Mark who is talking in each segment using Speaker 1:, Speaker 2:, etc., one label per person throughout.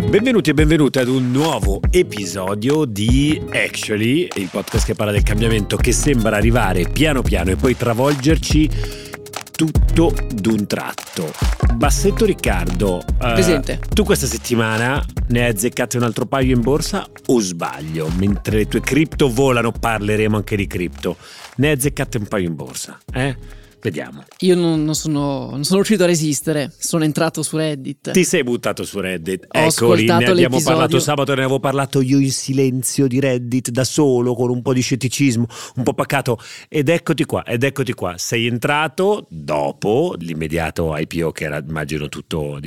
Speaker 1: Benvenuti e benvenute ad un nuovo episodio di Actually, il podcast che parla del cambiamento che sembra arrivare piano piano e poi travolgerci tutto d'un tratto. Bassetto Riccardo,
Speaker 2: presente.
Speaker 1: Tu questa settimana ne hai azzeccate un altro paio in borsa o sbaglio? Mentre le tue cripto volano parleremo anche di cripto. Ne hai azzeccate un paio in borsa, Vediamo.
Speaker 2: Io non sono riuscito a resistere, sono entrato su Reddit.
Speaker 1: Ti sei buttato su Reddit.
Speaker 2: Ho ascoltato
Speaker 1: ne abbiamo
Speaker 2: l'episodio.
Speaker 1: parlato sabato, ne avevo parlato io in silenzio di Reddit, da solo, con un po' di scetticismo, un po' pacato. Ed eccoti qua. Sei entrato dopo l'immediato IPO, che era, immagino, tutto,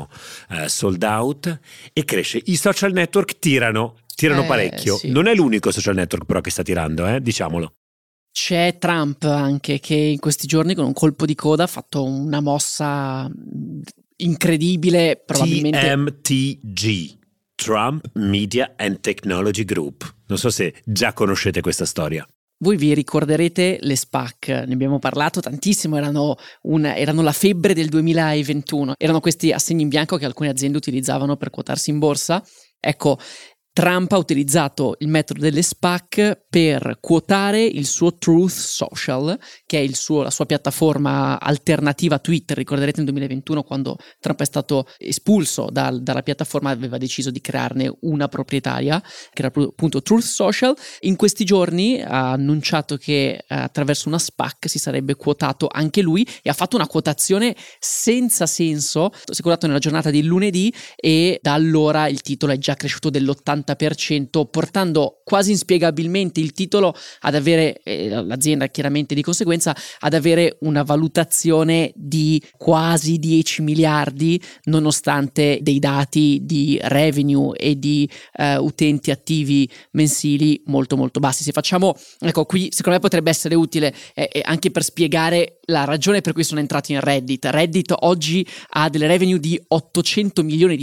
Speaker 1: sold out, e cresce. I social network tirano parecchio.
Speaker 2: Sì.
Speaker 1: Non è l'unico social network però che sta tirando, diciamolo.
Speaker 2: C'è Trump anche, che in questi giorni con un colpo di coda ha fatto una mossa incredibile, probabilmente.
Speaker 1: TMTG, Trump Media and Technology Group. Non so se già conoscete questa storia.
Speaker 2: Voi vi ricorderete le SPAC, ne abbiamo parlato tantissimo, erano la febbre del 2021, erano questi assegni in bianco che alcune aziende utilizzavano per quotarsi in borsa. Ecco, Trump ha utilizzato il metodo delle SPAC per quotare il suo Truth Social, che è la sua piattaforma alternativa a Twitter. Ricorderete nel 2021, quando Trump è stato espulso dalla piattaforma, aveva deciso di crearne una proprietaria, che era appunto Truth Social. In questi giorni ha annunciato che attraverso una SPAC si sarebbe quotato anche lui, e ha fatto una quotazione senza senso. Si è quotato nella giornata di lunedì e da allora il titolo è già cresciuto dell'80%, portando quasi inspiegabilmente il titolo ad avere, l'azienda chiaramente di conseguenza, ad avere una valutazione di quasi 10 miliardi, nonostante dei dati di revenue e di utenti attivi mensili molto molto bassi. Se facciamo, ecco, qui secondo me potrebbe essere utile anche per spiegare la ragione per cui sono entrato in Reddit. Reddit oggi ha delle revenue di $800 milioni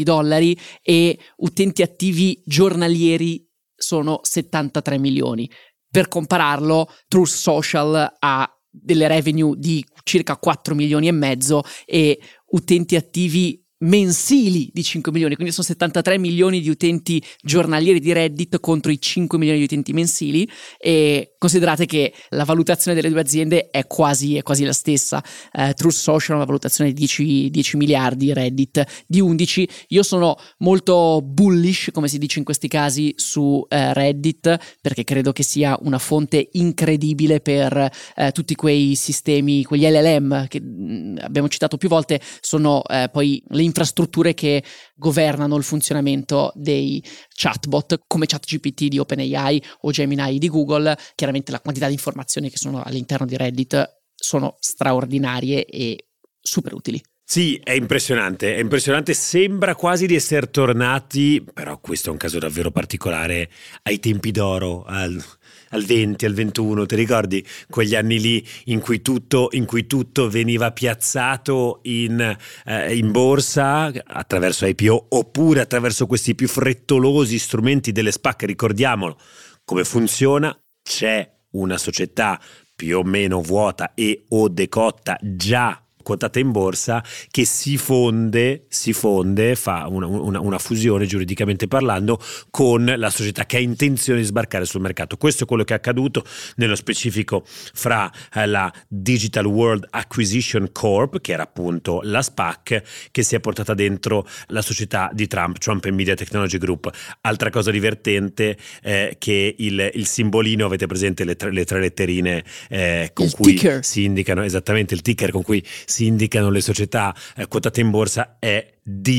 Speaker 2: e utenti attivi giornalieri sono 73 milioni. Per compararlo, Truth Social ha delle revenue di circa 4 milioni e mezzo e utenti attivi mensili di 5 milioni, quindi sono 73 milioni di utenti giornalieri di Reddit contro i 5 milioni di utenti mensili. E considerate che la valutazione delle due aziende è quasi la stessa. Truth Social ha una valutazione di 10 miliardi, Reddit di 11. Io sono molto bullish, come si dice in questi casi, su Reddit, perché credo che sia una fonte incredibile per tutti quei sistemi, quegli LLM che abbiamo citato più volte. Sono poi le infrastrutture che governano il funzionamento dei chatbot come ChatGPT di OpenAI o Gemini di Google. Chiaramente la quantità di informazioni che sono all'interno di Reddit sono straordinarie e super utili.
Speaker 1: Sì, è impressionante, sembra quasi di essere tornati, però questo è un caso davvero particolare, ai tempi d'oro, al 20, al 21, ti ricordi? Quegli anni lì in cui tutto veniva piazzato in borsa attraverso IPO oppure attraverso questi più frettolosi strumenti delle SPAC. Ricordiamolo come funziona: c'è una società più o meno vuota e o decotta già quotata in borsa che si fonde, fa una fusione giuridicamente parlando con la società che ha intenzione di sbarcare sul mercato. Questo è quello che è accaduto nello specifico fra la Digital World Acquisition Corp, che era appunto la SPAC, che si è portata dentro la società di Trump Media Technology Group. Altra cosa divertente che il simbolino, avete presente le tre letterine con
Speaker 2: il
Speaker 1: cui
Speaker 2: ticker.
Speaker 1: Si indicano, esattamente il ticker con cui si indicano le società quotate in borsa, è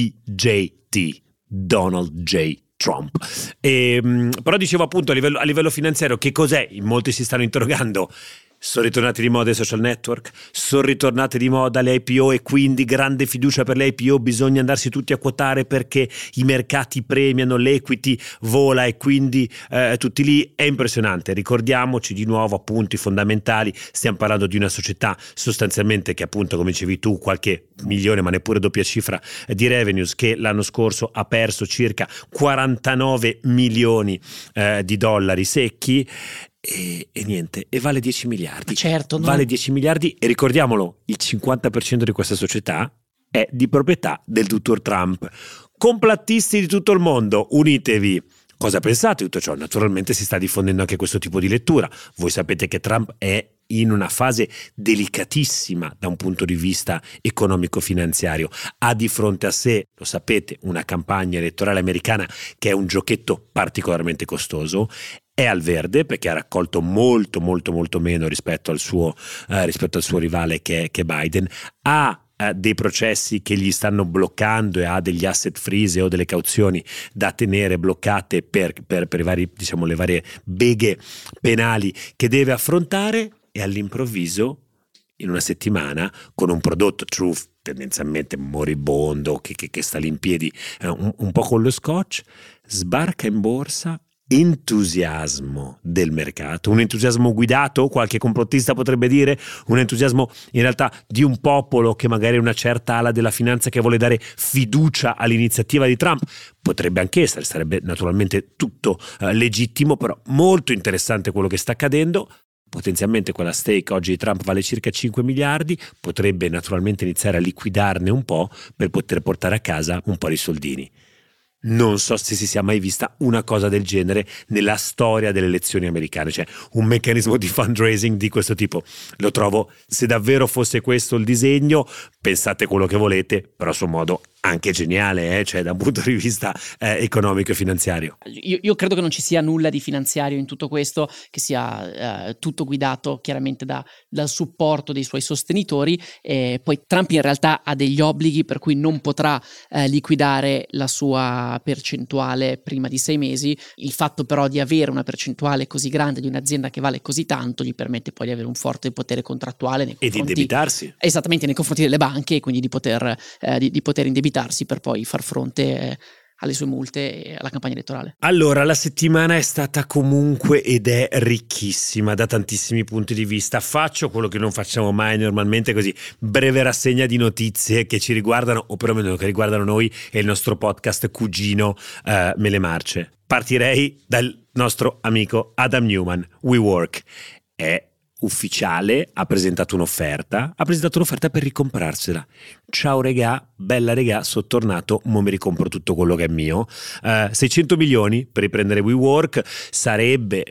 Speaker 1: DJT, Donald J. Trump. Però dicevo appunto a livello finanziario, che cos'è? In molti si stanno interrogando. Sono ritornati di moda i social network, sono ritornate di moda le IPO e quindi grande fiducia per le IPO, bisogna andarsi tutti a quotare perché i mercati premiano, l'equity vola e quindi tutti lì. È impressionante. Ricordiamoci di nuovo appunto i fondamentali, stiamo parlando di una società sostanzialmente che appunto, come dicevi tu, qualche milione ma neppure doppia cifra di revenues, che l'anno scorso ha perso circa 49 milioni di dollari secchi. E niente, e vale 10 miliardi.
Speaker 2: Certo, no?
Speaker 1: Vale 10 miliardi e ricordiamolo, il 50% di questa società è di proprietà del dottor Trump. Complattisti di tutto il mondo, unitevi. Cosa pensate di tutto ciò? Naturalmente si sta diffondendo anche questo tipo di lettura. Voi sapete che Trump è in una fase delicatissima da un punto di vista economico-finanziario. Ha di fronte a sé, lo sapete, una campagna elettorale americana che è un giochetto particolarmente costoso. È al verde perché ha raccolto molto meno rispetto al suo rivale che è Biden. Ha dei processi che gli stanno bloccando e ha degli asset freeze o delle cauzioni da tenere bloccate per i vari, diciamo, le varie beghe penali che deve affrontare, e all'improvviso in una settimana con un prodotto Truth tendenzialmente moribondo che sta lì in piedi un po' con lo scotch, sbarca in borsa. Entusiasmo del mercato, un entusiasmo guidato, qualche complottista potrebbe dire, un entusiasmo in realtà di un popolo che magari è una certa ala della finanza che vuole dare fiducia all'iniziativa di Trump. Potrebbe anche essere, sarebbe naturalmente tutto legittimo, però molto interessante quello che sta accadendo. Potenzialmente quella stake oggi di Trump vale circa 5 miliardi, potrebbe naturalmente iniziare a liquidarne un po' per poter portare a casa un po' di soldini. Non so se si sia mai vista una cosa del genere nella storia delle elezioni americane, cioè un meccanismo di fundraising di questo tipo. Lo trovo, se davvero fosse questo il disegno, pensate quello che volete, però a suo modo anche geniale, cioè da un punto di vista economico e finanziario.
Speaker 2: Io credo che non ci sia nulla di finanziario in tutto questo, che sia tutto guidato chiaramente dal supporto dei suoi sostenitori. Poi Trump in realtà ha degli obblighi per cui non potrà liquidare la sua percentuale prima di 6 mesi. Il fatto però di avere una percentuale così grande di un'azienda che vale così tanto gli permette poi di avere un forte potere contrattuale nei confronti,
Speaker 1: e di indebitarsi.
Speaker 2: Esattamente, nei confronti delle banche, e quindi di poter indebitarsi per poi far fronte alle sue multe e alla campagna elettorale.
Speaker 1: Allora, la settimana è stata comunque ed è ricchissima da tantissimi punti di vista. Faccio quello che non facciamo mai normalmente, così breve rassegna di notizie che ci riguardano, o perlomeno che riguardano noi e il nostro podcast cugino Mele Marce. Partirei dal nostro amico Adam Neumann. WeWork è ufficiale, ha presentato un'offerta per ricomprarsela. Ciao regà, bella regà, sono tornato, mo mi ricompro tutto quello che è mio. 600 milioni per riprendere WeWork sarebbe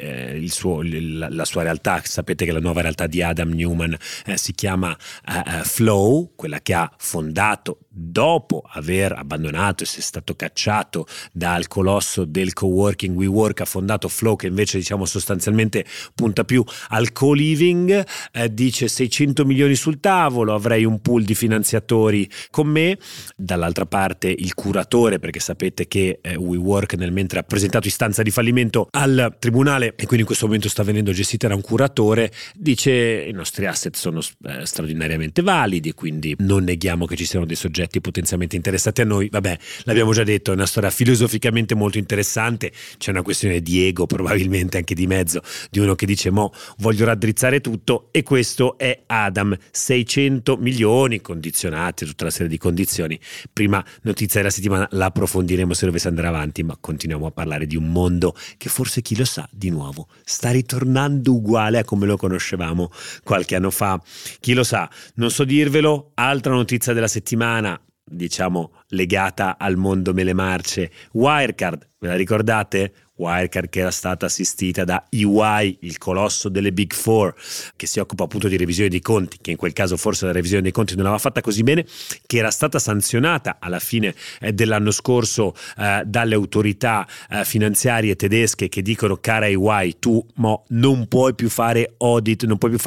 Speaker 1: la sua realtà. Sapete che la nuova realtà di Adam Neumann si chiama Flow, quella che ha fondato dopo aver abbandonato e essere stato cacciato dal colosso del coworking WeWork. Ha fondato Flow, che invece diciamo sostanzialmente punta più al co-living. Dice 600 milioni sul tavolo, avrei un pool di finanziatori con me, dall'altra parte il curatore, perché sapete che WeWork mentre ha presentato istanza di fallimento al tribunale e quindi in questo momento sta venendo gestita da un curatore, dice i nostri asset sono straordinariamente validi e quindi non neghiamo che ci siano dei soggetti potenzialmente interessati a noi. Vabbè, l'abbiamo già detto, è una storia filosoficamente molto interessante, c'è una questione di ego probabilmente anche di mezzo, di uno che dice mo voglio raddrizzare tutto, e questo è Adam. 600 milioni condizionati, tutta una serie di condizioni. Prima notizia della settimana, la approfondiremo se dovesse andare avanti, ma continuiamo a parlare di un mondo che forse, chi lo sa, di nuovo sta ritornando uguale a come lo conoscevamo qualche anno fa. Chi lo sa, non so dirvelo. Altra notizia della settimana, diciamo legata al mondo Mele Marce, Wirecard, ve la ricordate? Wirecard, che era stata assistita da EY, il colosso delle Big Four, che si occupa appunto di revisione dei conti, che in quel caso forse la revisione dei conti non l'aveva fatta così bene, che era stata sanzionata alla fine dell'anno scorso dalle autorità finanziarie tedesche, che dicono: cara EY, tu non puoi più fare audit,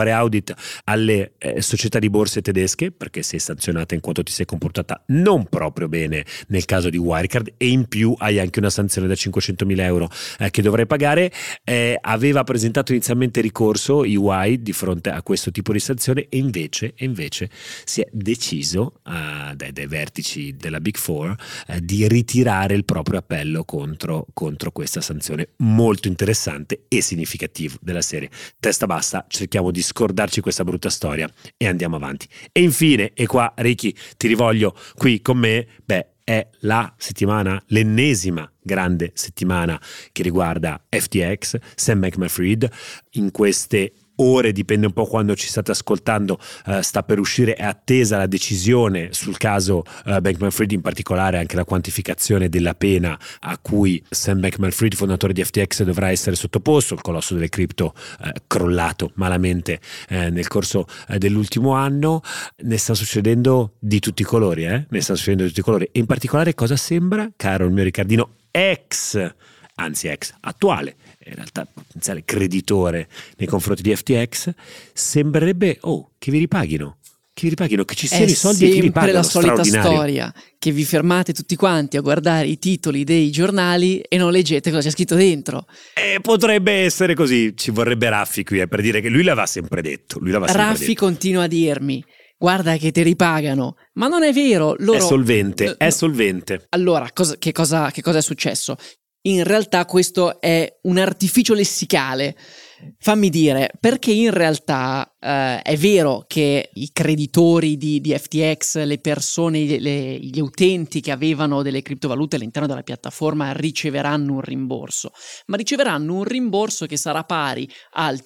Speaker 1: alle società di borse tedesche, perché sei sanzionata in quanto ti sei comportata non proprio bene nel caso di Wirecard, e in più hai anche una sanzione da 500.000 euro che dovrai pagare. Aveva presentato inizialmente ricorso EY di fronte a questo tipo di sanzione, e invece si è deciso dai vertici della Big Four di ritirare il proprio appello contro questa sanzione. Molto interessante e significativo, della serie testa bassa, cerchiamo di scordarci questa brutta storia e andiamo avanti. E infine, e qua Ricky ti rivoglio qui con me, è la settimana, l'ennesima grande settimana che riguarda FTX, Sam Bankman-Fried. In queste ore, dipende un po' quando ci state ascoltando, sta per uscire, è attesa la decisione sul caso Bankman-Fried, in particolare anche la quantificazione della pena a cui Sam Bankman-Fried, fondatore di FTX, dovrà essere sottoposto. Il colosso delle cripto crollato malamente nel corso dell'ultimo anno. Ne sta succedendo di tutti i colori, ne sta succedendo di tutti i colori, e in particolare cosa sembra, caro il mio Riccardino, ex attuale, in realtà potenziale creditore nei confronti di FTX, sembrerebbe che vi ripaghino, che ci siano i soldi e che vi ripagano.
Speaker 2: È sempre la solita storia, che vi fermate tutti quanti a guardare i titoli dei giornali e non leggete cosa c'è scritto dentro.
Speaker 1: Potrebbe essere così, ci vorrebbe Raffi qui per dire che lui l'aveva sempre detto.
Speaker 2: Raffi continua a dirmi: guarda che ti ripagano, ma non è vero. Loro...
Speaker 1: È solvente.
Speaker 2: Allora, che cosa è successo? In realtà questo è un artificio lessicale. Fammi dire, perché in realtà è vero che i creditori di FTX, le persone, gli utenti che avevano delle criptovalute all'interno della piattaforma riceveranno un rimborso, ma riceveranno un rimborso che sarà pari al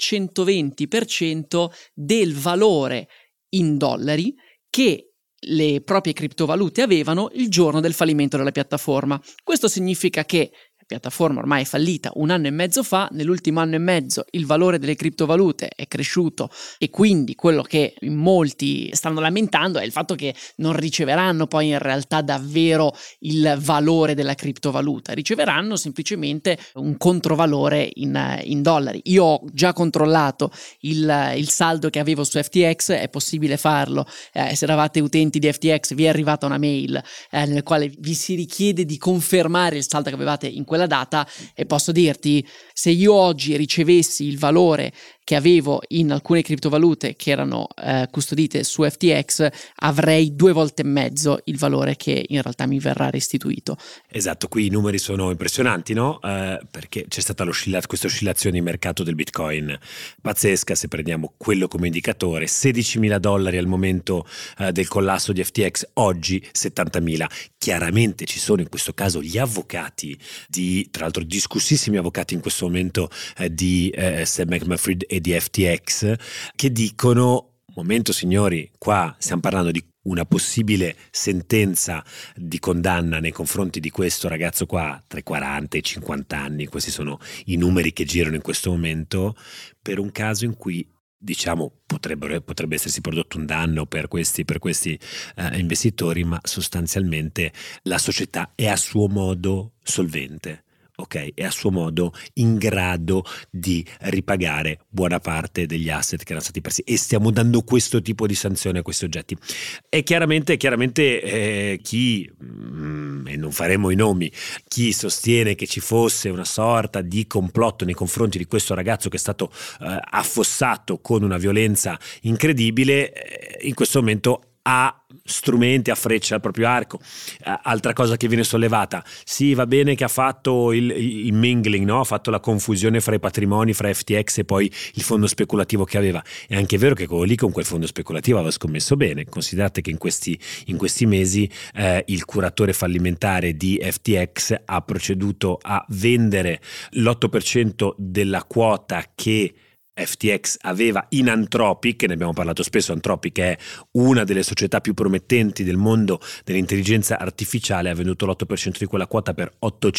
Speaker 2: 120% del valore in dollari che le proprie criptovalute avevano il giorno del fallimento della piattaforma. Questo significa che la piattaforma ormai è fallita 1 anno e mezzo fa, nell'ultimo anno e mezzo il valore delle criptovalute è cresciuto e quindi quello che in molti stanno lamentando è il fatto che non riceveranno poi in realtà davvero il valore della criptovaluta, riceveranno semplicemente un controvalore in dollari. Io ho già controllato il saldo che avevo su FTX, è possibile farlo, se eravate utenti di FTX vi è arrivata una mail nel quale vi si richiede di confermare il saldo che avevate in quella data, e posso dirti, se io oggi ricevessi il valore che avevo in alcune criptovalute che erano custodite su FTX, avrei 2 volte e mezzo il valore che in realtà mi verrà restituito.
Speaker 1: Esatto, qui i numeri sono impressionanti, no? Perché c'è stata questa oscillazione di mercato del Bitcoin pazzesca. Se prendiamo quello come indicatore, $16.000 al momento del collasso di FTX, oggi 70.000. Chiaramente ci sono in questo caso gli avvocati tra l'altro discussissimi avvocati in questo momento di Sam Bankman-Fried e di FTX, che dicono: momento signori, qua stiamo parlando di una possibile sentenza di condanna nei confronti di questo ragazzo qua tra i 40 e i 50 anni, questi sono i numeri che girano in questo momento, per un caso in cui diciamo potrebbe essersi prodotto un danno per questi investitori, ma sostanzialmente la società è a suo modo solvente. Ok, è a suo modo in grado di ripagare buona parte degli asset che erano stati persi, e stiamo dando questo tipo di sanzione a questi oggetti. E chiaramente chi, e non faremo i nomi, chi sostiene che ci fosse una sorta di complotto nei confronti di questo ragazzo che è stato affossato con una violenza incredibile, in questo momento ha strumenti a freccia al proprio arco. Altra cosa che viene sollevata: sì, va bene che ha fatto il mingling, no? Ha fatto la confusione fra i patrimoni, fra FTX e poi il fondo speculativo che aveva. È anche vero che quello lì con quel fondo speculativo aveva scommesso bene. Considerate che in questi mesi il curatore fallimentare di FTX ha proceduto a vendere l'8% della quota che FTX aveva in Anthropic, ne abbiamo parlato spesso. Anthropic è una delle società più promettenti del mondo dell'intelligenza artificiale, ha venduto l'8% di quella quota per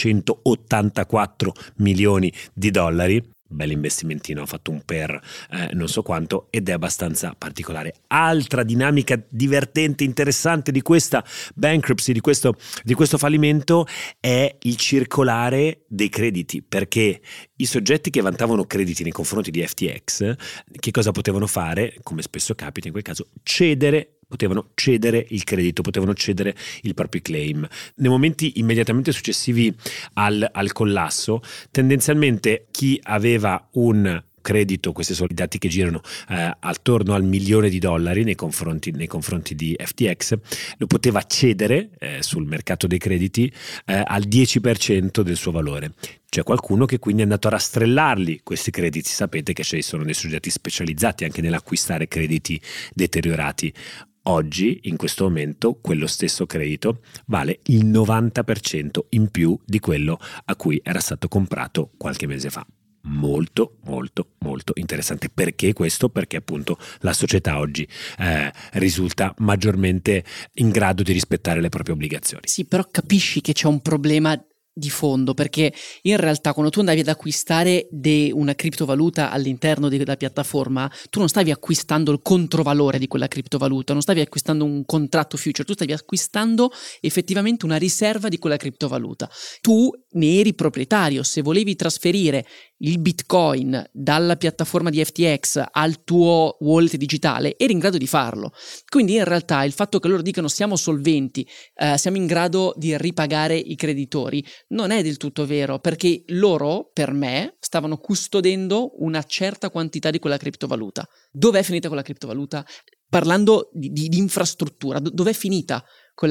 Speaker 1: $884 milioni. Bell'investimentino, ha fatto un non so quanto, ed è abbastanza particolare. Altra dinamica divertente, interessante di questa bankruptcy, di questo fallimento, è il circolare dei crediti, perché i soggetti che vantavano crediti nei confronti di FTX, che cosa potevano fare? Come spesso capita in quel caso, potevano cedere il credito, potevano cedere il proprio claim. Nei momenti immediatamente successivi al collasso, tendenzialmente chi aveva un credito, questi sono i dati che girano, attorno al $1 milione nei confronti di FTX, lo poteva cedere sul mercato dei crediti al 10% del suo valore. C'è qualcuno che quindi è andato a rastrellarli questi crediti. Sapete che ci sono dei soggetti specializzati anche nell'acquistare crediti deteriorati. Oggi, in questo momento, quello stesso credito vale il 90% in più di quello a cui era stato comprato qualche mese fa. molto molto molto interessante. Perché questo? Perché appunto la società oggi risulta maggiormente in grado di rispettare le proprie obbligazioni.
Speaker 2: Sì, però capisci che c'è un problema di fondo, perché in realtà quando tu andavi ad acquistare una criptovaluta all'interno della piattaforma, tu non stavi acquistando il controvalore di quella criptovaluta, non stavi acquistando un contratto future, tu stavi acquistando effettivamente una riserva di quella criptovaluta. Tu ne eri proprietario. Se volevi trasferire il Bitcoin dalla piattaforma di FTX al tuo wallet digitale, eri in grado di farlo. Quindi in realtà il fatto che loro dicano siamo solventi, siamo in grado di ripagare i creditori, non è del tutto vero, perché loro, per me, stavano custodendo una certa quantità di quella criptovaluta. Dov'è finita quella criptovaluta? Parlando di infrastruttura, dov'è finita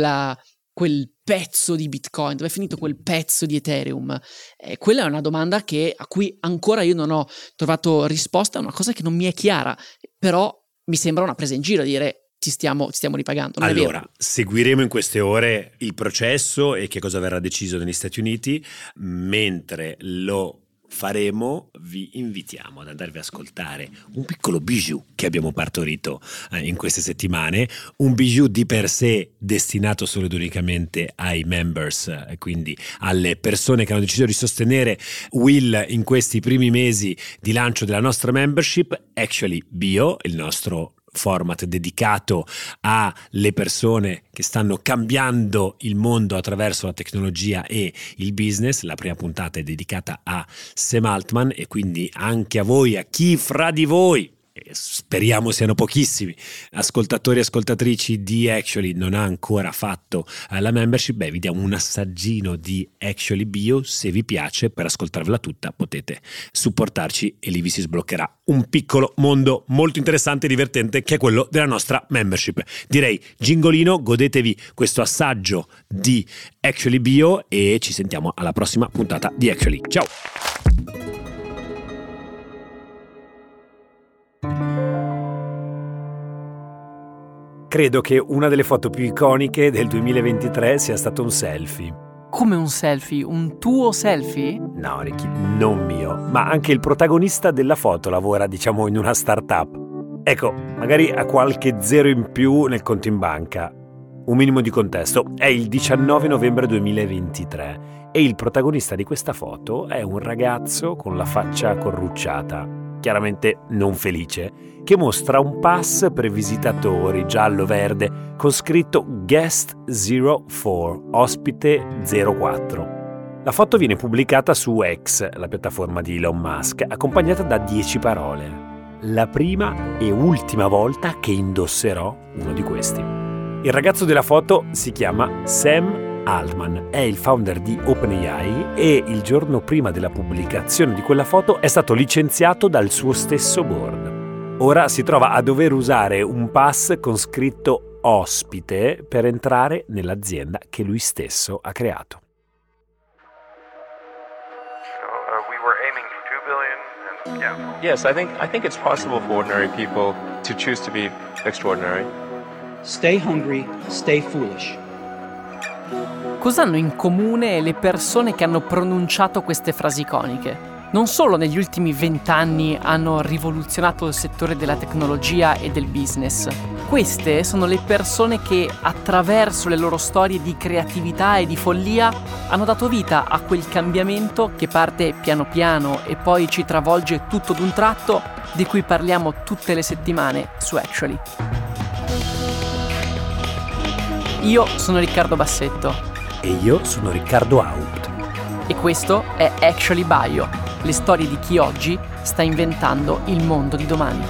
Speaker 2: quel pezzo di Bitcoin, dove è finito quel pezzo di Ethereum? Quella è una domanda a cui ancora io non ho trovato risposta, è una cosa che non mi è chiara, però mi sembra una presa in giro dire ti stiamo ripagando. Non
Speaker 1: allora,
Speaker 2: è vero.
Speaker 1: seguiremo in queste ore il processo e che cosa verrà deciso negli Stati Uniti. Mentre lo faremo, vi invitiamo ad andarvi ad ascoltare un piccolo bijou che abbiamo partorito in queste settimane, un bijou di per sé destinato solo ed unicamente ai members, quindi alle persone che hanno deciso di sostenere Will in questi primi mesi di lancio della nostra membership. Actually Bio, il nostro format dedicato alle persone che stanno cambiando il mondo attraverso la tecnologia e il business. La prima puntata è dedicata a Sam Altman e quindi anche a voi, a chi fra di voi, speriamo siano pochissimi, ascoltatori e ascoltatrici di Actually non ha ancora fatto la membership, vi diamo un assaggino di Actually Bio. Se vi piace, per ascoltarvela tutta potete supportarci e lì vi si sbloccherà un piccolo mondo molto interessante e divertente che è quello della nostra membership. Direi gingolino, godetevi questo assaggio di Actually Bio e ci sentiamo alla prossima puntata di Actually. Ciao! Credo che una delle foto più iconiche del 2023 sia stato un selfie.
Speaker 2: Come un selfie? Un tuo selfie?
Speaker 1: No, Ricky, non mio, ma anche il protagonista della foto lavora, diciamo, in una startup. Ecco, magari ha qualche zero in più nel conto in banca. Un minimo di contesto, è il 19 novembre 2023 e il protagonista di questa foto è un ragazzo con la faccia corrucciata, chiaramente non felice, che mostra un pass per visitatori giallo-verde con scritto Guest 04, ospite 04. La foto viene pubblicata su X, la piattaforma di Elon Musk, accompagnata da 10 parole. La prima e ultima volta che indosserò uno di questi. Il ragazzo della foto si chiama Sam Altman, è il founder di OpenAI e il giorno prima della pubblicazione di quella foto è stato licenziato dal suo stesso board. Ora si trova a dover usare un pass con scritto ospite per entrare nell'azienda che lui stesso ha creato.
Speaker 3: We were aiming for 2 billion and
Speaker 4: Yes, I think it's possible for ordinary people to choose to be extraordinary.
Speaker 5: Stay hungry, stay foolish.
Speaker 2: Cosa hanno in comune le persone che hanno pronunciato queste frasi iconiche? Non solo negli ultimi 20 anni hanno rivoluzionato il settore della tecnologia e del business. Queste sono le persone che, attraverso le loro storie di creatività e di follia, hanno dato vita a quel cambiamento che parte piano piano e poi ci travolge tutto d'un tratto, di cui parliamo tutte le settimane su Actually. Io sono Riccardo Bassetto.
Speaker 1: E io sono Riccardo Haupt.
Speaker 2: E questo è Actually Bio, le storie di chi oggi sta inventando il mondo di domani.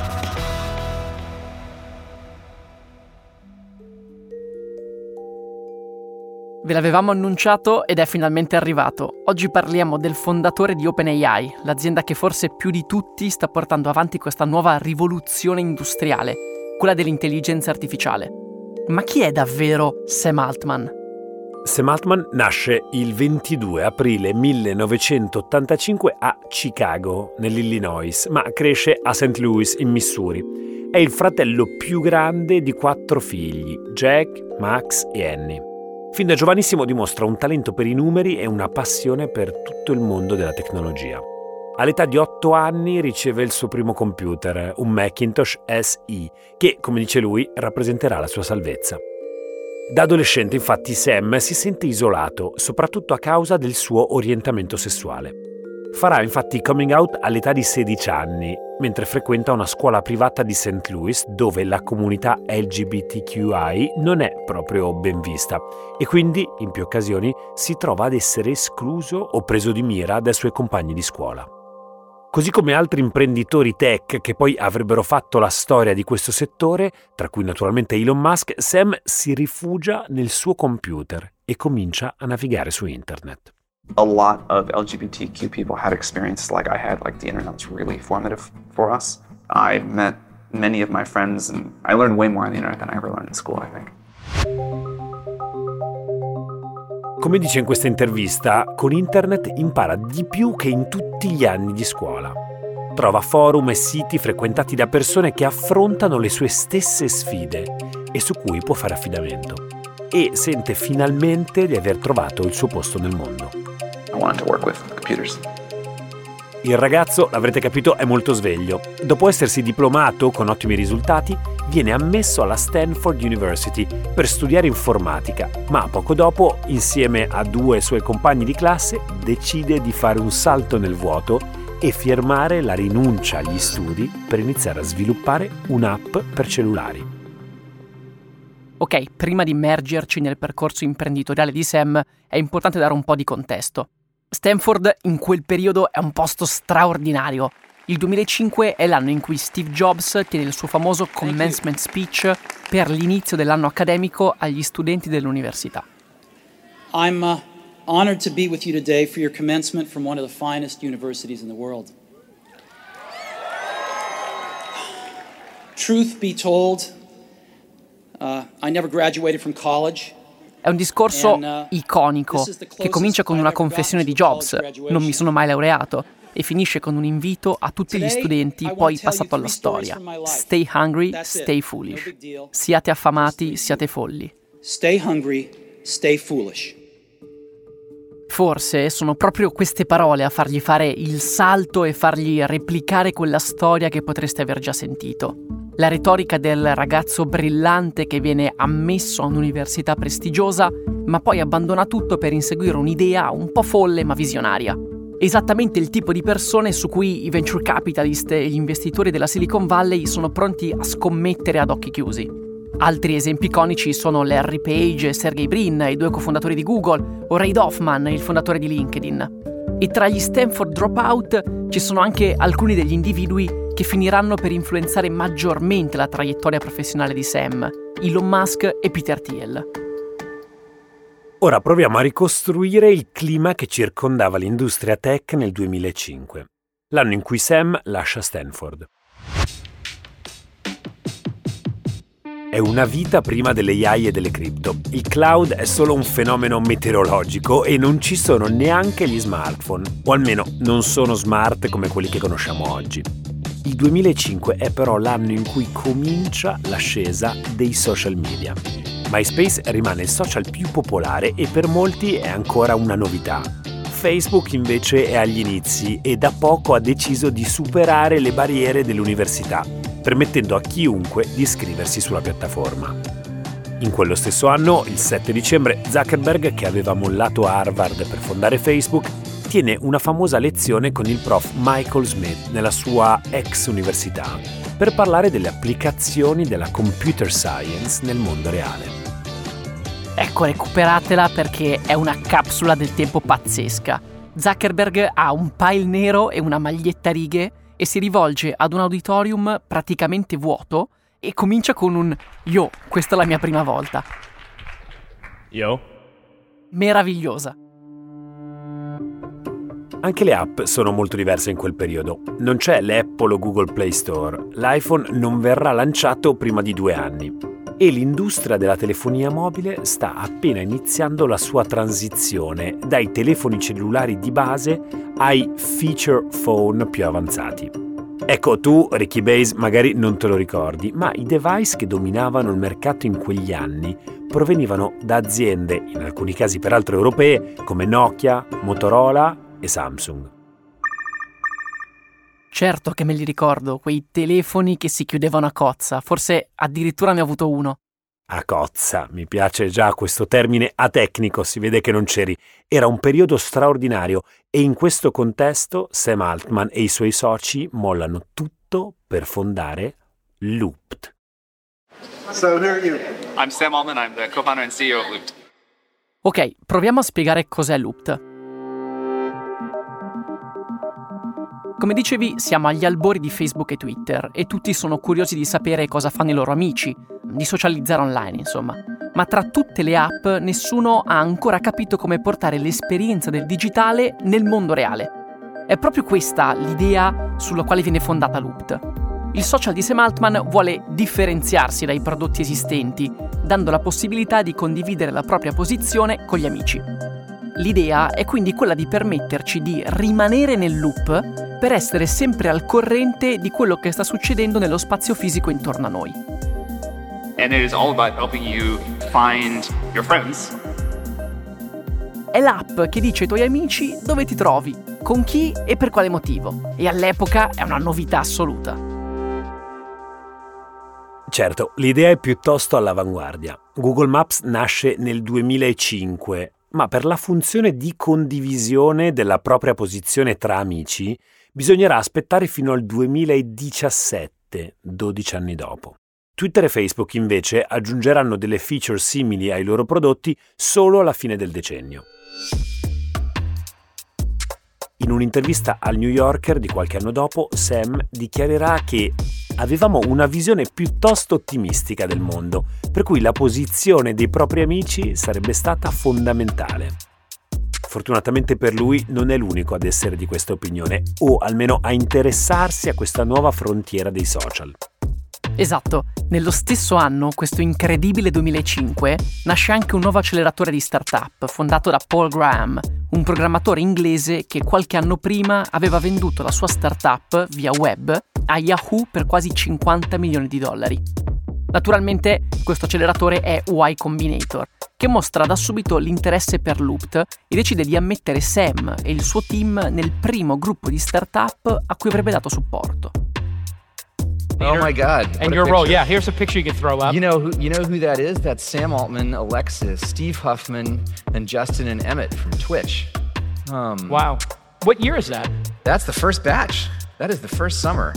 Speaker 2: Ve l'avevamo annunciato ed è finalmente arrivato. Oggi parliamo del fondatore di OpenAI, l'azienda che forse più di tutti sta portando avanti questa nuova rivoluzione industriale, quella dell'intelligenza artificiale. Ma chi è davvero Sam Altman?
Speaker 1: Sam Altman nasce il 22 aprile 1985 a Chicago, nell'Illinois, ma cresce a St. Louis, in Missouri. È il fratello più grande di 4 figli, Jack, Max e Annie. Fin da giovanissimo dimostra un talento per i numeri e una passione per tutto il mondo della tecnologia. All'età di 8 anni riceve il suo primo computer, un Macintosh SE, che, come dice lui, rappresenterà la sua salvezza. Da adolescente, infatti, Sam si sente isolato, soprattutto a causa del suo orientamento sessuale. Farà infatti coming out all'età di 16 anni, mentre frequenta una scuola privata di St. Louis dove la comunità LGBTQI non è proprio ben vista e quindi, in più occasioni, si trova ad essere escluso o preso di mira dai suoi compagni di scuola. Così come altri imprenditori tech che poi avrebbero fatto la storia di questo settore, tra cui naturalmente Elon Musk, Sam si rifugia nel suo computer e comincia a navigare su internet.
Speaker 6: A lot of LGBTQ people had experiences like I had, like the internet was really formative for us. I met many of my friends and I learned way more on the internet than I ever learned in school, I think.
Speaker 1: Come dice in questa intervista, con internet impara di più che in tutti gli anni di scuola. Trova forum e siti frequentati da persone che affrontano le sue stesse sfide e su cui può fare affidamento. E sente finalmente di aver trovato il suo posto nel mondo.
Speaker 6: I wanted to work with computers.
Speaker 1: Il ragazzo, l'avrete capito, è molto sveglio. Dopo essersi diplomato con ottimi risultati, viene ammesso alla Stanford University per studiare informatica, ma poco dopo, insieme a 2 suoi compagni di classe, decide di fare un salto nel vuoto e firmare la rinuncia agli studi per iniziare a sviluppare un'app per cellulari.
Speaker 2: Ok, prima di immergerci nel percorso imprenditoriale di Sam, è importante dare un po' di contesto. Stanford in quel periodo è un posto straordinario. Il 2005 è l'anno in cui Steve Jobs tiene il suo famoso commencement speech per l'inizio dell'anno accademico agli studenti dell'università.
Speaker 5: I'm honored to be with you today for your commencement from one of the finest universities in the world. Truth be told, I never graduated from college.
Speaker 2: È un discorso iconico che comincia con una confessione di Jobs, non mi sono mai laureato, e finisce con un invito a tutti gli studenti poi passato alla storia. Stay hungry, stay foolish. Siate affamati, siate folli.
Speaker 5: Stay hungry, stay foolish.
Speaker 2: Forse sono proprio queste parole a fargli fare il salto e fargli replicare quella storia che potreste aver già sentito. La retorica del ragazzo brillante che viene ammesso a un'università prestigiosa, ma poi abbandona tutto per inseguire un'idea un po' folle ma visionaria. Esattamente il tipo di persone su cui i venture capitalist e gli investitori della Silicon Valley sono pronti a scommettere ad occhi chiusi. Altri esempi iconici sono Larry Page e Sergey Brin, i 2 cofondatori di Google, o Reid Hoffman, il fondatore di LinkedIn. E tra gli Stanford dropout ci sono anche alcuni degli individui che finiranno per influenzare maggiormente la traiettoria professionale di Sam, Elon Musk e Peter Thiel.
Speaker 1: Ora proviamo a ricostruire il clima che circondava l'industria tech nel 2005, l'anno in cui Sam lascia Stanford. È una vita prima delle AI e delle cripto. Il cloud è solo un fenomeno meteorologico e non ci sono neanche gli smartphone, o almeno non sono smart come quelli che conosciamo oggi. Il 2005 è però l'anno in cui comincia l'ascesa dei social media. MySpace rimane il social più popolare e per molti è ancora una novità. Facebook invece è agli inizi e da poco ha deciso di superare le barriere dell'università, permettendo a chiunque di iscriversi sulla piattaforma. In quello stesso anno, il 7 dicembre, Zuckerberg, che aveva mollato Harvard per fondare Facebook, tiene una famosa lezione con il prof Michael Smith nella sua ex università per parlare delle applicazioni della computer science nel mondo reale.
Speaker 2: Ecco, recuperatela perché è una capsula del tempo pazzesca. Zuckerberg ha un pile nero e una maglietta a righe e si rivolge ad un auditorium praticamente vuoto e comincia con un "Yo, questa è la mia prima volta".
Speaker 4: Yo.
Speaker 2: Meravigliosa.
Speaker 1: Anche le app sono molto diverse in quel periodo. Non c'è l'Apple o Google Play Store. L'iPhone non verrà lanciato prima di 2 anni. E l'industria della telefonia mobile sta appena iniziando la sua transizione dai telefoni cellulari di base ai feature phone più avanzati. Ecco, tu, Ricky Base, magari non te lo ricordi, ma i device che dominavano il mercato in quegli anni provenivano da aziende, in alcuni casi peraltro europee, come Nokia, Motorola e Samsung.
Speaker 2: Certo che me li ricordo, quei telefoni che si chiudevano a cozza, forse addirittura ne ho avuto uno.
Speaker 1: A cozza, mi piace già questo termine atecnico, si vede che non c'eri. Era un periodo straordinario e in questo contesto Sam Altman e i suoi soci mollano tutto per fondare Looped.
Speaker 7: So who are you?
Speaker 8: I'm Sam Altman, I'm the co-founder and CEO of Looped.
Speaker 2: Ok, proviamo a spiegare cos'è Looped. Come dicevi, siamo agli albori di Facebook e Twitter e tutti sono curiosi di sapere cosa fanno i loro amici, di socializzare online, insomma. Ma tra tutte le app nessuno ha ancora capito come portare l'esperienza del digitale nel mondo reale. È proprio questa l'idea sulla quale viene fondata Looped. Il social di Sam Altman vuole differenziarsi dai prodotti esistenti, dando la possibilità di condividere la propria posizione con gli amici. L'idea è quindi quella di permetterci di rimanere nel loop per essere sempre al corrente di quello che sta succedendo nello spazio fisico intorno a noi.
Speaker 8: And it is all about helping you find your friends.
Speaker 2: È l'app che dice ai tuoi amici dove ti trovi, con chi e per quale motivo. E all'epoca è una novità assoluta.
Speaker 1: Certo, l'idea è piuttosto all'avanguardia. Google Maps nasce nel 2005, ma per la funzione di condivisione della propria posizione tra amici bisognerà aspettare fino al 2017, 12 anni dopo. Twitter e Facebook invece aggiungeranno delle feature simili ai loro prodotti solo alla fine del decennio. In un'intervista al New Yorker di qualche anno dopo, Sam dichiarerà che avevamo una visione piuttosto ottimistica del mondo, per cui la posizione dei propri amici sarebbe stata fondamentale. Fortunatamente per lui non è l'unico ad essere di questa opinione, o almeno a interessarsi a questa nuova frontiera dei social.
Speaker 2: Esatto, nello stesso anno, questo incredibile 2005, nasce anche un nuovo acceleratore di startup fondato da Paul Graham, un programmatore inglese che qualche anno prima aveva venduto la sua startup via web a Yahoo per quasi $50 milioni. Naturalmente questo acceleratore è Y Combinator, che mostra da subito l'interesse per Looped e decide di ammettere Sam e il suo team nel primo gruppo di startup a cui avrebbe dato supporto.
Speaker 9: Oh my God!
Speaker 10: And your role, yeah. Here's a picture you can throw up.
Speaker 9: You know who that is? That's Sam Altman, Alexis, Steve Huffman, and Justin and Emmett from Twitch.
Speaker 10: Wow. What year is that?
Speaker 9: That's the first batch. That is the first summer.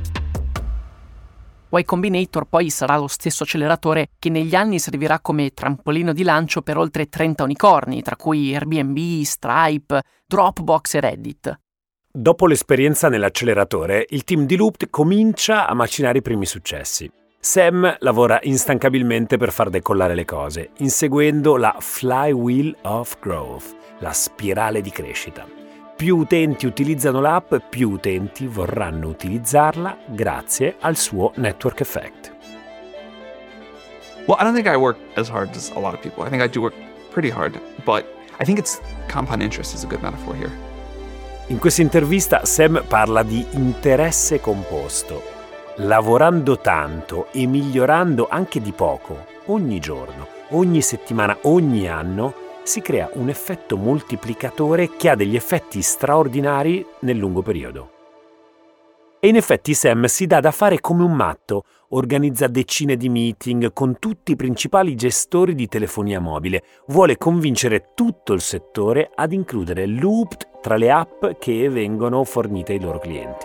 Speaker 2: Y Combinator poi sarà lo stesso acceleratore che negli anni servirà come trampolino di lancio per oltre 30 unicorni, tra cui Airbnb, Stripe, Dropbox e Reddit.
Speaker 1: Dopo l'esperienza nell'acceleratore, il team di Looped comincia a macinare i primi successi. Sam lavora instancabilmente per far decollare le cose, inseguendo la flywheel of growth, la spirale di crescita. Più utenti utilizzano l'app, più utenti vorranno utilizzarla grazie al suo network effect.
Speaker 6: Well, I don't think I work as hard as a lot of people. I think I do work pretty hard, but I think it's compound interest is a good metaphor here.
Speaker 1: In questa intervista Sam parla di interesse composto. Lavorando tanto e migliorando anche di poco, ogni giorno, ogni settimana, ogni anno, si crea un effetto moltiplicatore che ha degli effetti straordinari nel lungo periodo. E in effetti Sam si dà da fare come un matto, organizza decine di meeting con tutti i principali gestori di telefonia mobile, vuole convincere tutto il settore ad includere Looped tra le app che vengono fornite ai loro clienti.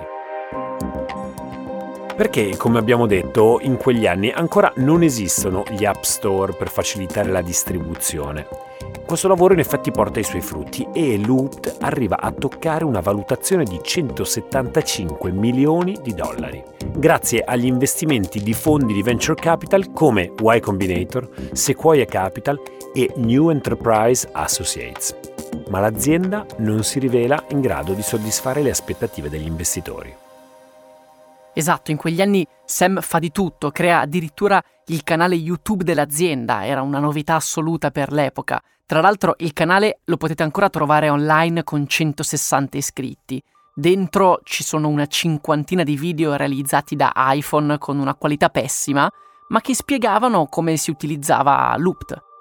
Speaker 1: Perché, come abbiamo detto, in quegli anni ancora non esistono gli app store per facilitare la distribuzione. Questo lavoro in effetti porta i suoi frutti e Looped arriva a toccare una valutazione di $175 milioni, grazie agli investimenti di fondi di venture capital come Y Combinator, Sequoia Capital e New Enterprise Associates. Ma l'azienda non si rivela in grado di soddisfare le aspettative degli investitori.
Speaker 2: Esatto, in quegli anni Sam fa di tutto, crea addirittura il canale YouTube dell'azienda, era una novità assoluta per l'epoca. Tra l'altro il canale lo potete ancora trovare online con 160 iscritti. Dentro ci sono una cinquantina di video realizzati da iPhone con una qualità pessima, ma che spiegavano come si utilizzava Looped.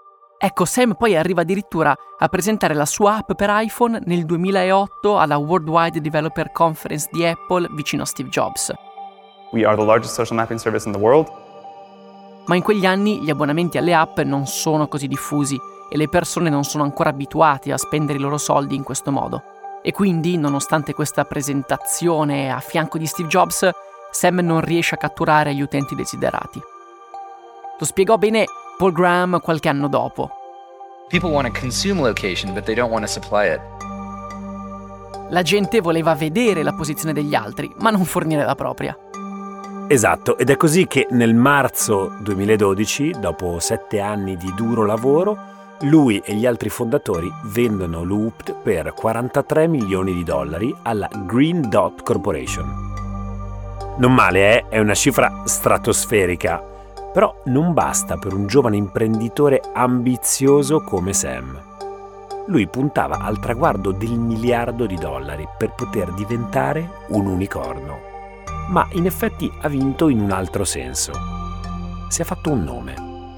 Speaker 2: Ecco, Sam poi arriva addirittura a presentare la sua app per iPhone nel 2008 alla Worldwide Developer Conference di Apple vicino a Steve Jobs.
Speaker 6: We are the largest social mapping service in the world.
Speaker 2: Ma in quegli anni gli abbonamenti alle app non sono così diffusi e le persone non sono ancora abituate a spendere i loro soldi in questo modo. E quindi, nonostante questa presentazione a fianco di Steve Jobs, Sam non riesce a catturare gli utenti desiderati. Lo spiegò bene Paul Graham qualche anno dopo.
Speaker 9: People want to consume location, but they don't want to supply it.
Speaker 2: La gente voleva vedere la posizione degli altri, ma non fornire la propria.
Speaker 1: Esatto, ed è così che nel marzo 2012, dopo 7 anni di duro lavoro, lui e gli altri fondatori vendono Looped per $43 milioni alla Green Dot Corporation. Non male, è una cifra stratosferica, però non basta per un giovane imprenditore ambizioso come Sam. Lui puntava al traguardo del $1 miliardo per poter diventare un unicorno. Ma in effetti ha vinto in un altro senso. Si è fatto un nome.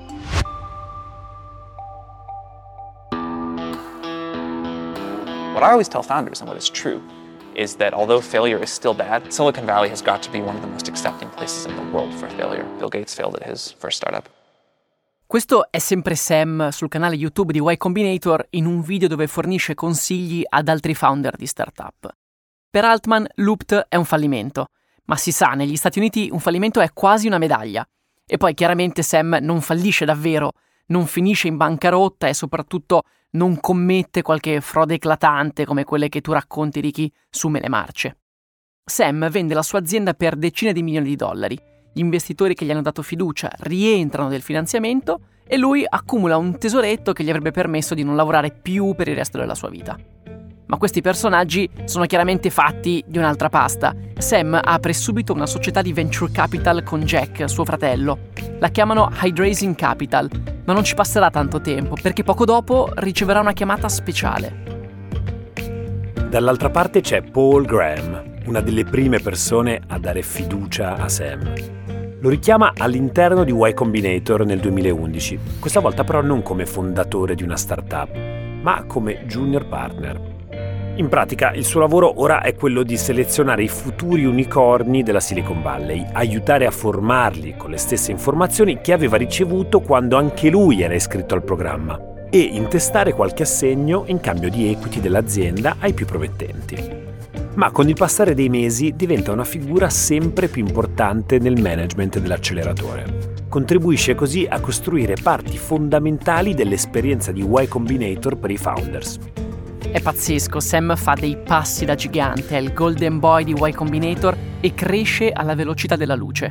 Speaker 6: What I always tell founders, and what is true, is that although failure is still bad, Silicon Valley has got to be one of the most accepting places in the world for failure. Bill Gates failed at his first startup.
Speaker 2: Questo è sempre Sam sul canale YouTube di Y Combinator in un video dove fornisce consigli ad altri founder di startup. Per Altman, Looped è un fallimento, ma si sa, negli Stati Uniti un fallimento è quasi una medaglia. E poi chiaramente Sam non fallisce davvero, non finisce in bancarotta e soprattutto non commette qualche frode eclatante come quelle che tu racconti, Ricky, su Mele Marce. Sam vende la sua azienda per decine di milioni di dollari. Gli investitori che gli hanno dato fiducia rientrano del finanziamento e lui accumula un tesoretto che gli avrebbe permesso di non lavorare più per il resto della sua vita. Ma questi personaggi sono chiaramente fatti di un'altra pasta. Sam apre subito una società di venture capital con Jack, suo fratello. La chiamano Hydrasing Capital, ma non ci passerà tanto tempo perché poco dopo riceverà una chiamata speciale.
Speaker 1: Dall'altra parte c'è Paul Graham, una delle prime persone a dare fiducia a Sam. Lo richiama all'interno di Y Combinator nel 2011, questa volta però non come fondatore di una startup, ma come junior partner. In pratica il suo lavoro ora è quello di selezionare i futuri unicorni della Silicon Valley, aiutare a formarli con le stesse informazioni che aveva ricevuto quando anche lui era iscritto al programma e intestare qualche assegno in cambio di equity dell'azienda ai più promettenti. Ma con il passare dei mesi diventa una figura sempre più importante nel management dell'acceleratore. Contribuisce così a costruire parti fondamentali dell'esperienza di Y Combinator per i founders.
Speaker 2: È pazzesco, Sam fa dei passi da gigante, è il golden boy di Y Combinator e cresce alla velocità della luce.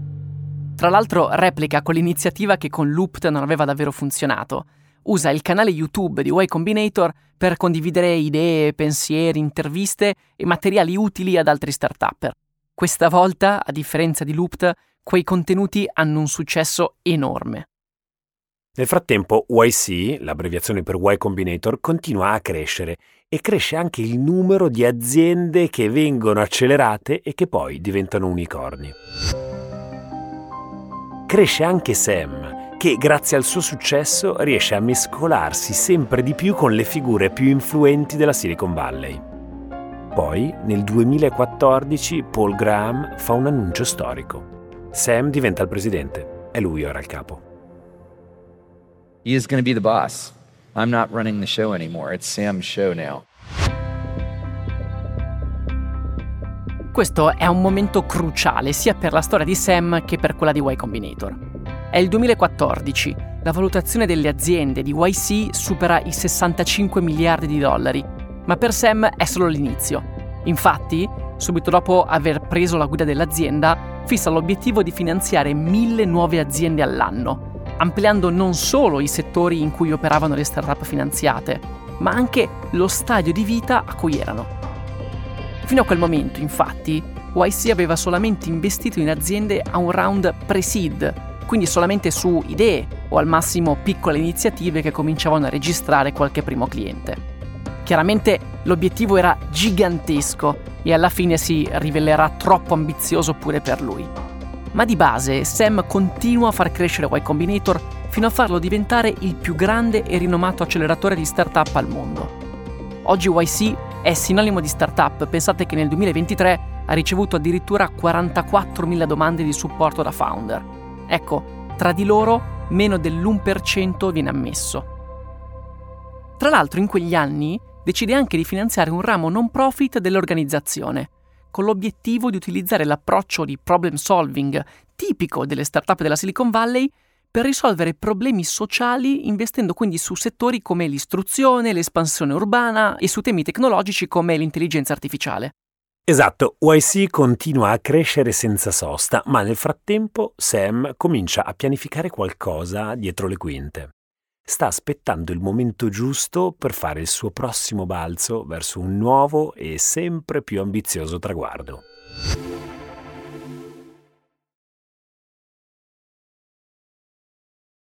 Speaker 2: Tra l'altro replica quell'iniziativa che con Looped non aveva davvero funzionato. Usa il canale YouTube di Y Combinator per condividere idee, pensieri, interviste e materiali utili ad altri startupper. Questa volta, a differenza di Looped, quei contenuti hanno un successo enorme.
Speaker 1: Nel frattempo YC, l'abbreviazione per Y Combinator, continua a crescere e cresce anche il numero di aziende che vengono accelerate e che poi diventano unicorni. Cresce anche Sam, che grazie al suo successo riesce a mescolarsi sempre di più con le figure più influenti della Silicon Valley. Poi, nel 2014, Paul Graham fa un annuncio storico. Sam diventa il presidente, è lui ora il capo.
Speaker 9: He is going to be the boss. I'm not running the show anymore. It's Sam's show now.
Speaker 2: Questo è un momento cruciale sia per la storia di Sam che per quella di Y Combinator. È il 2014. La valutazione delle aziende di YC supera i $65 miliardi, ma per Sam è solo l'inizio. Infatti, subito dopo aver preso la guida dell'azienda, fissa l'obiettivo di finanziare 1.000 nuove aziende all'anno, ampliando non solo i settori in cui operavano le startup finanziate, ma anche lo stadio di vita a cui erano. Fino a quel momento, infatti, YC aveva solamente investito in aziende a un round pre-seed, quindi solamente su idee o al massimo piccole iniziative che cominciavano a registrare qualche primo cliente. Chiaramente l'obiettivo era gigantesco e alla fine si rivelerà troppo ambizioso pure per lui. Ma di base Sam continua a far crescere Y Combinator fino a farlo diventare il più grande e rinomato acceleratore di startup al mondo. Oggi YC è sinonimo di startup. Pensate che nel 2023 ha ricevuto addirittura 44.000 domande di supporto da founder. Ecco, tra di loro meno dell'1% viene ammesso. Tra l'altro in quegli anni decide anche di finanziare un ramo non profit dell'organizzazione, con l'obiettivo di utilizzare l'approccio di problem solving tipico delle startup della Silicon Valley per risolvere problemi sociali, investendo quindi su settori come l'istruzione, l'espansione urbana e su temi tecnologici come l'intelligenza artificiale.
Speaker 1: Esatto, YC continua a crescere senza sosta, ma nel frattempo Sam comincia a pianificare qualcosa dietro le quinte. Sta aspettando il momento giusto per fare il suo prossimo balzo verso un nuovo e sempre più ambizioso traguardo.